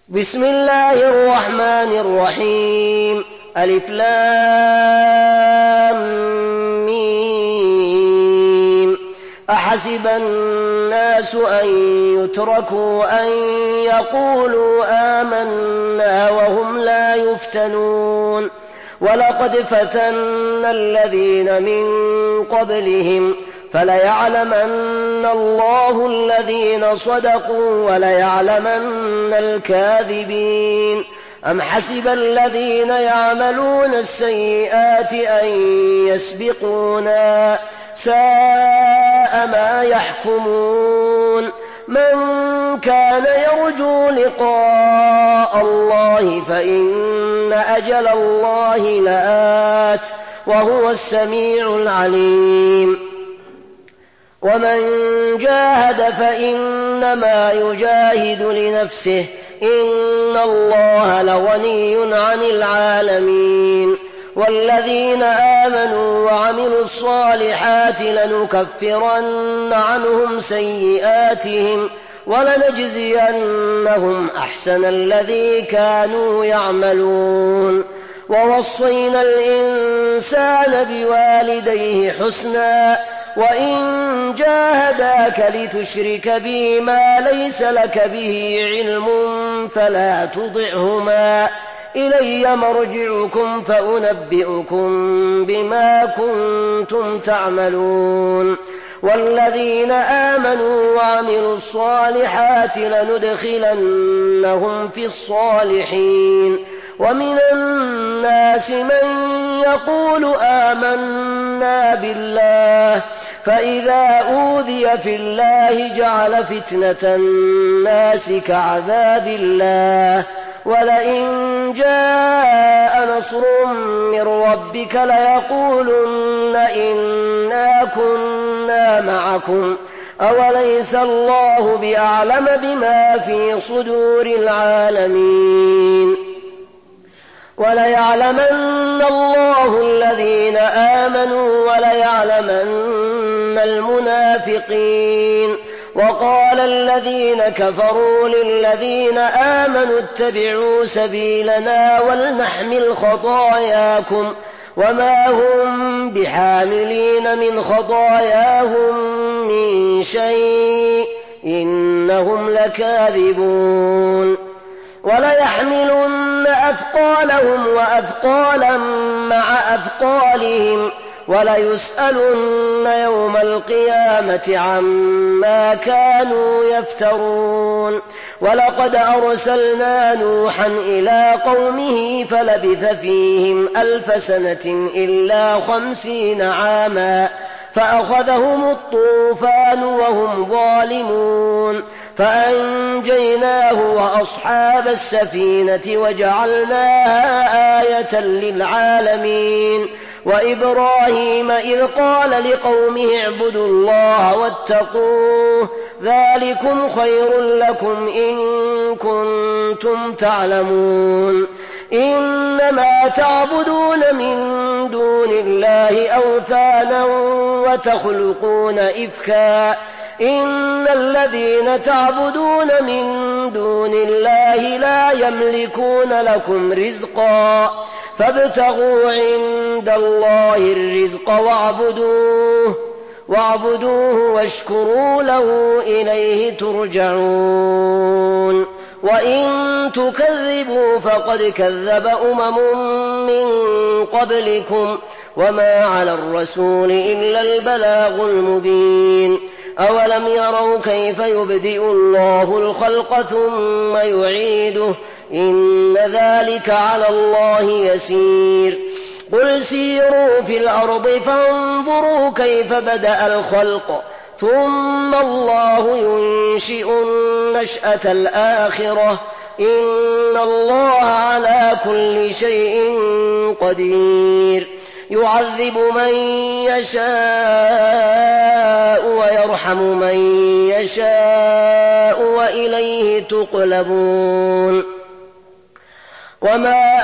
بسم الله الرحمن الرحيم. ألف لام ميم. أحسب الناس أن يتركوا أن يقولوا آمنا وهم لا يفتنون ولقد فتنا الذين من قبلهم فليعلمن الله الذين صدقوا وليعلمن الكاذبين. أم حسب الذين يعملون السيئات أن يسبقونا ساء ما يحكمون. من كان يرجو لقاء الله فإن أجل الله لآت وهو السميع العليم. ومن جاهد فإنما يجاهد لنفسه إن الله لغني عن العالمين. والذين آمنوا وعملوا الصالحات لنكفرن عنهم سيئاتهم ولنجزينهم أحسن الذي كانوا يعملون. ووصينا الإنسان بوالديه حسنا وإن جاهداك لتشرك بي ما ليس لك به علم فلا تطعهما إلي مرجعكم فأنبئكم بما كنتم تعملون. والذين آمنوا وعملوا الصالحات لندخلنهم في الصالحين. ومن الناس من يقول آمنا بالله فإذا أوذي في الله جعل فتنة الناس كعذاب الله. ولئن جاء نصر من ربك ليقولن إنا كنا معكم أوليس الله بأعلم بما في صدور العالمين. وليعلمن الله الذين آمنوا وليعلمن المنافقين. وقال الذين كفروا للذين آمنوا اتبعوا سبيلنا ولنحمل خطاياكم وما هم بحاملين من خطاياهم من شيء إنهم لكاذبون. وليحملن أثقالهم وأثقالا مع أثقالهم وليسألن يوم القيامة عما كانوا يفترون. ولقد أرسلنا نوحا إلى قومه فلبث فيهم 1000 سنة إلا 50 عاما فأخذهم الطوفان وهم ظالمون فأنجيناه وأصحاب السفينة وجعلناها آية للعالمين. وإبراهيم إذ قال لقومه اعبدوا الله واتقوه ذلكم خير لكم إن كنتم تعلمون. إنما تعبدون من دون الله أوثانا وتخلقون إفكا إن الذين تعبدون من دون الله لا يملكون لكم رزقا فابتغوا عند الله الرزق واعبدوه واشكروا له إليه ترجعون. وإن تكذبوا فقد كذب من قبلكم وما على الرسول إلا البلاغ المبين. أولم يروا كيف يبدئ الله الخلق ثم يعيده إن ذلك على الله يسير. قل سيروا في الأرض فانظروا كيف بدأ الخلق ثم الله ينشئ النشأة الآخرة إن الله على كل شيء قدير. يعذب من يشاء ويرحم من يشاء وإليه تقلبون. وما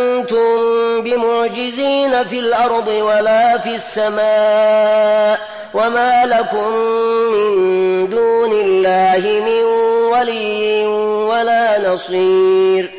أنتم بمعجزين في الأرض ولا في السماء وما لكم من دون الله من ولي ولا نصير.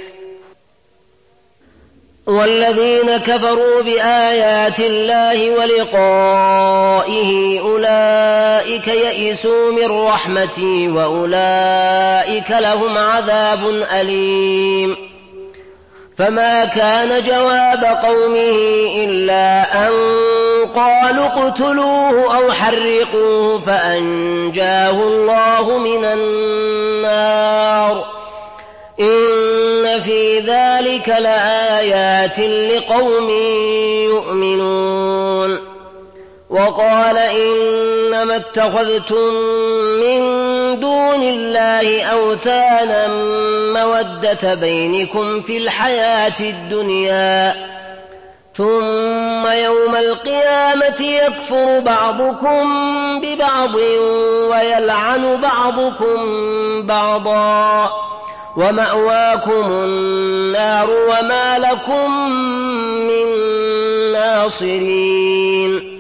والذين كفروا بآيات الله ولقائه أولئك يئسوا من رحمتي وأولئك لهم عذاب أليم. فما كان جواب قومه إلا أن قالوا اقتلوه أو حرقوه فأنجاه الله من النار. إن في ذلك لآيات لقوم يؤمنون. وقال إنما اتخذتم من دون الله أوثانا مودة بينكم في الحياة الدنيا ثم يوم القيامة يكفر بعضكم ببعض ويلعن بعضكم بعضا ومأواكم النار وما لكم من ناصرين.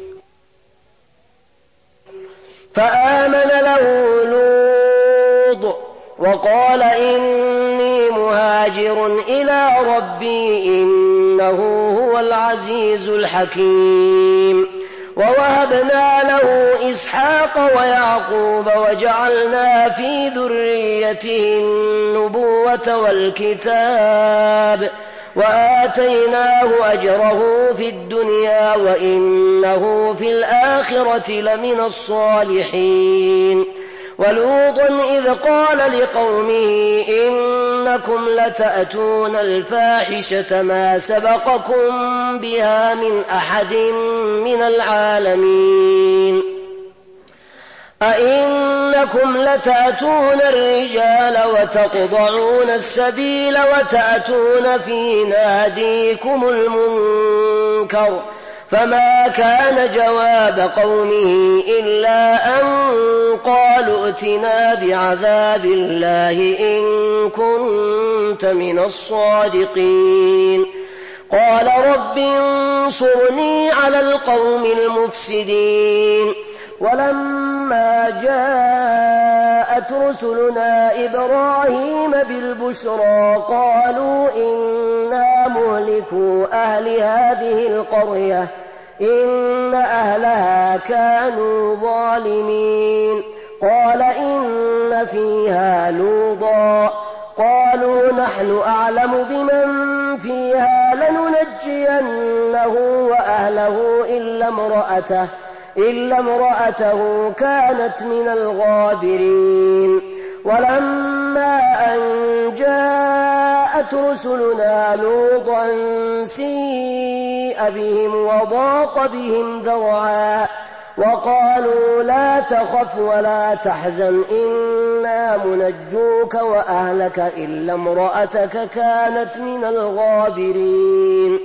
فآمن له لوط وقال إني مهاجر إلى ربي إنه هو العزيز الحكيم. ووهبنا له إسحاق ويعقوب وجعلنا في ذريته النبوة والكتاب وآتيناه أجره في الدنيا وإنه في الآخرة لمن الصالحين. ولوطا إذ قال لقومه إنكم لتأتون الفاحشة ما سبقكم بها من أحد من العالمين. أئنكم لتأتون الرجال وتقطعون السبيل وتأتون في ناديكم المنكر. فما كان جواب قومه إلا أن قالوا ائتنا بعذاب الله إن كنت من الصادقين. قال رب انصرني على القوم المفسدين. ولما جاءت رسلنا إبراهيم بالبشرى قالوا إنا مهلكو أهل هذه القرية إن أهلها كانوا ظالمين. قال إن فيها لوطا قالوا نحن أعلم بمن فيها لننجينه وأهله إلا امرأته كانت من الغابرين. ولما أن جاءت رسلنا لوطا سيء بهم وضاق بهم ذرعا وقالوا لا تخف ولا تحزن إنا منجوك وأهلك إلا امرأتك كانت من الغابرين.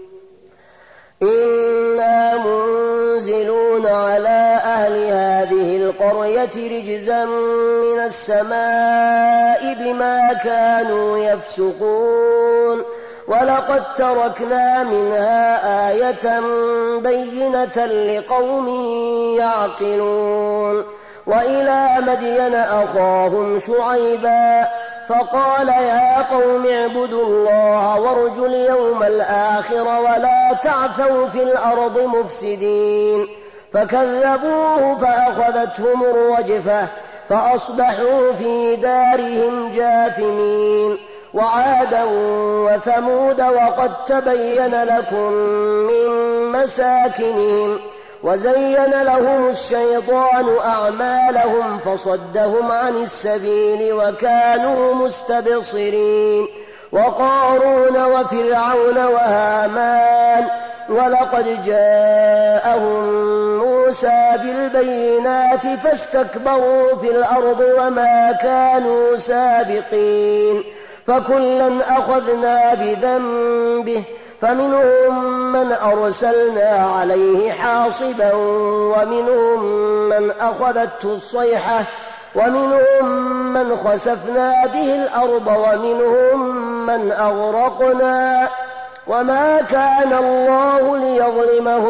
إنا منزلون على أهل هذه القرية رجزا من السماء بما كانوا يفسقون. ولقد تركنا منها آية بينة لقوم يعقلون. وإلى مدين أخاهم شعيبا فقال يا قوم اعبدوا الله وارجوا اليوم الآخر ولا تعثوا في الأرض مفسدين. فكذبوه فأخذتهم الرجفة فأصبحوا في دارهم جاثمين. وعادا وثمود وقد تبين لكم من مساكنهم وزين لهم الشيطان أعمالهم فصدهم عن السبيل وكانوا مستبصرين. وقارون وفرعون وهامان ولقد جاءهم موسى بالبينات فاستكبروا في الأرض وما كانوا سابقين. فكلا أخذنا بذنبه فمنهم من أرسلنا عليه حاصبا ومنهم من أخذته الصيحة ومنهم من خسفنا به الأرض ومنهم من أغرقنا. وما كان الله ليظلمهم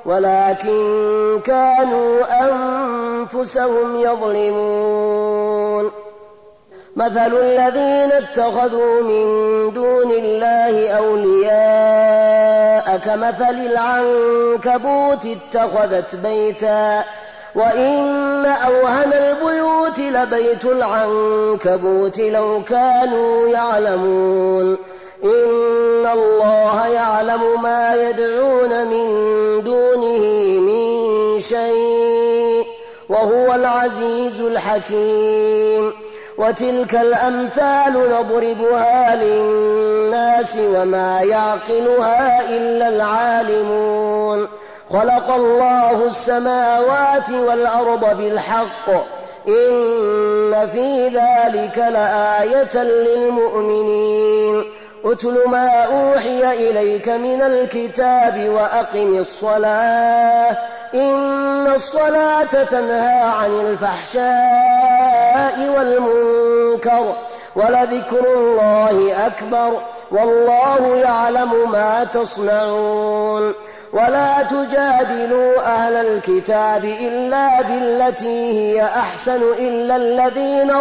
ولكن كانوا أنفسهم يظلمون. مثل الذين اتخذوا من دون الله أولياء كمثل العنكبوت اتخذت بيتا وإن أوهن البيوت لبيت العنكبوت لو كانوا يعلمون. إن الله يعلم ما يدعون من دونه من شيء وهو العزيز الحكيم. وتلك الأمثال نضربها للناس وما يعقلها إلا العالمون. خلق الله السماوات والأرض بالحق إن في ذلك لآية للمؤمنين. اتل ما أوحي إليك من الكتاب وأقم الصلاة إن الصلاة تنهى عن الفحشاء والمنكر ولذكر الله أكبر والله يعلم ما تصنعون. ولا تجادلوا أهل الكتاب إلا بالتي هي أحسن إلا الذين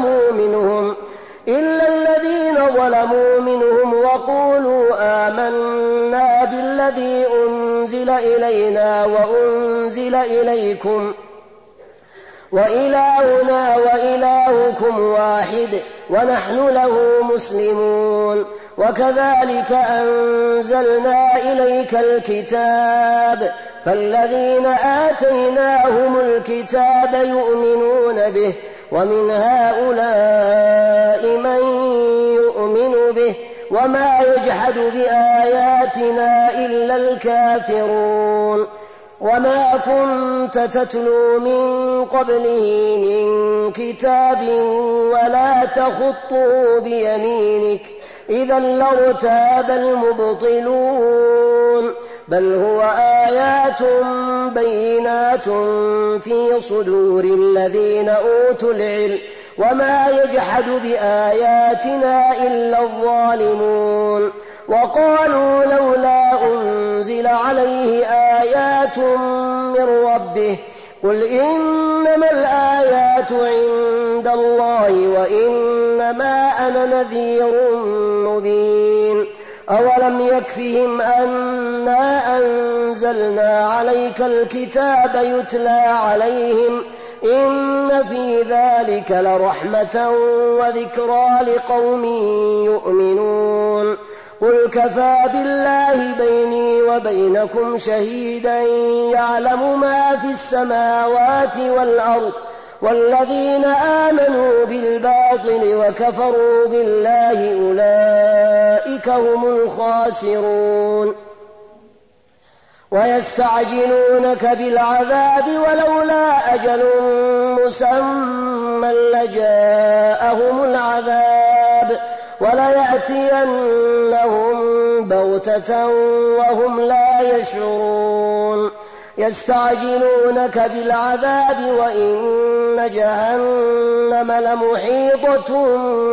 ظلموا منهم وقولوا آمنا بالذي أنزل إلينا وأنزل إليكم وإلهنا وإلهكم واحد ونحن له مسلمون. وكذلك أنزلنا إليك الكتاب فالذين آتيناهم الكتاب يؤمنون به ومن هؤلاء من يؤمن به وما يجحد بآياتنا إلا الكافرون. وما كنت تتلو من قبله من كتاب ولا تخطه بيمينك إذا لارتاب المبطلون. بل هو آيات بينات في صدور الذين أوتوا العلم وما يجحد بآياتنا إلا الظالمون. وقالوا لولا أنزل عليه آيات من ربه قل إنما الآيات عند الله وإنما أنا نذير مبين. أولم يكفهم أنا أنزلنا عليك الكتاب يتلى عليهم إن في ذلك لرحمة وذكرى لقوم يؤمنون. قل كفى بالله بيني وبينكم شهيدا يعلم ما في السماوات والأرض والذين آمنوا بالباطل وكفروا بالله أولئك هم الخاسرون. ويستعجلونك بالعذاب ولولا أجل مسمى لجاءهم العذاب وليأتينهم بغتة وهم لا يشعرون. يستعجلونك بالعذاب وإن جهنم لمحيطة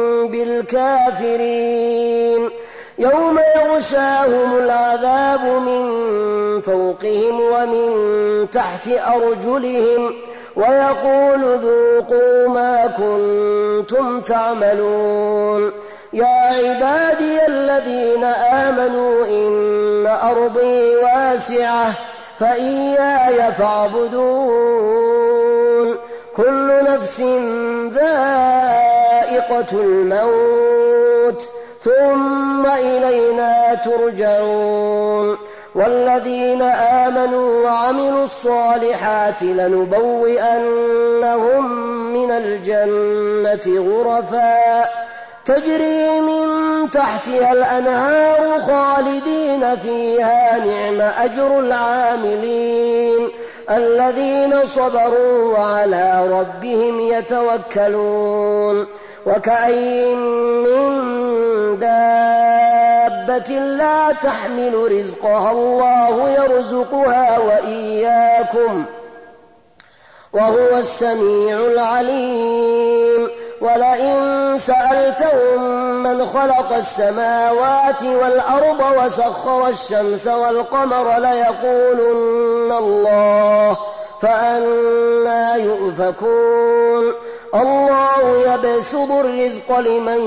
بالكافرين. يوم يغشاهم العذاب من فوقهم ومن تحت أرجلهم ويقول ذوقوا ما كنتم تعملون. يا عبادي الذين آمنوا إن أرضي واسعة فإياي فاعبدون. كل نفس ذائقة الموت ثم إلينا ترجعون. والذين آمنوا وعملوا الصالحات لنبوئنهم من الجنة غرفا تجري من تحتها الأنهار خالدين فيها نعم أجر العاملين الذين صبروا وعلى ربهم يتوكلون. وكأين من دابة لا تحمل رزقها الله يرزقها وإياكم وهو السميع العليم. ولئن سألتهم من خلق السماوات والأرض وسخر الشمس والقمر ليقولن الله فأنى يؤفكون الله يبسط الرزق لمن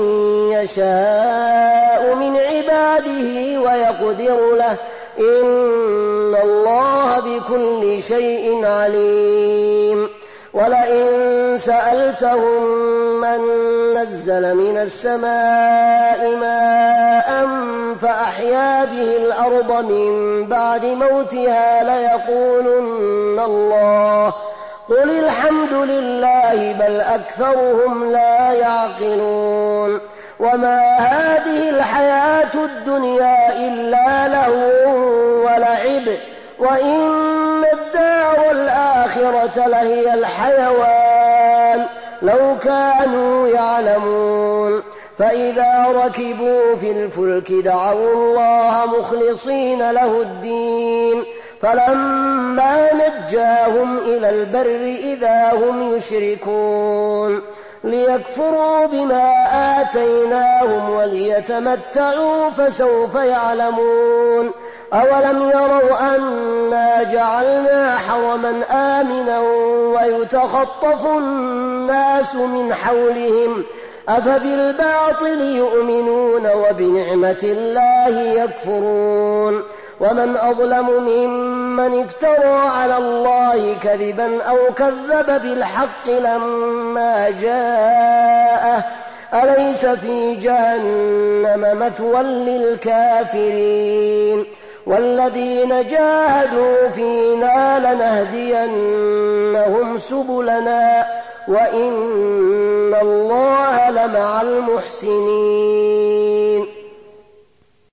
يشاء من عباده ويقدر له إن الله بكل شيء عليم ولئن سألتهم من نزل من السماء ماء فأحيا به الأرض من بعد موتها ليقولن الله قل الحمد لله بل أكثرهم لا يعقلون وما هذه الحياة الدنيا إلا لهو ولعب وإن الدار الآخرة لهي الحيوان لو كانوا يعلمون فإذا ركبوا في الفلك دعوا الله مخلصين له الدين فلما نجاهم إلى البر إذا هم يشركون ليكفروا بما آتيناهم وليتمتعوا فسوف يعلمون أولم يروا أنا جعلنا حرما آمنا ويتخطف الناس من حولهم أفبالباطل يؤمنون وبنعمة الله يكفرون ومن أظلم ممن افترى على الله كذبا أو كذب بالحق لما جاءه أليس في جهنم مثوى للكافرين والذين جاهدوا فينا لنهدينهم سبلنا وإن الله لمع المحسنين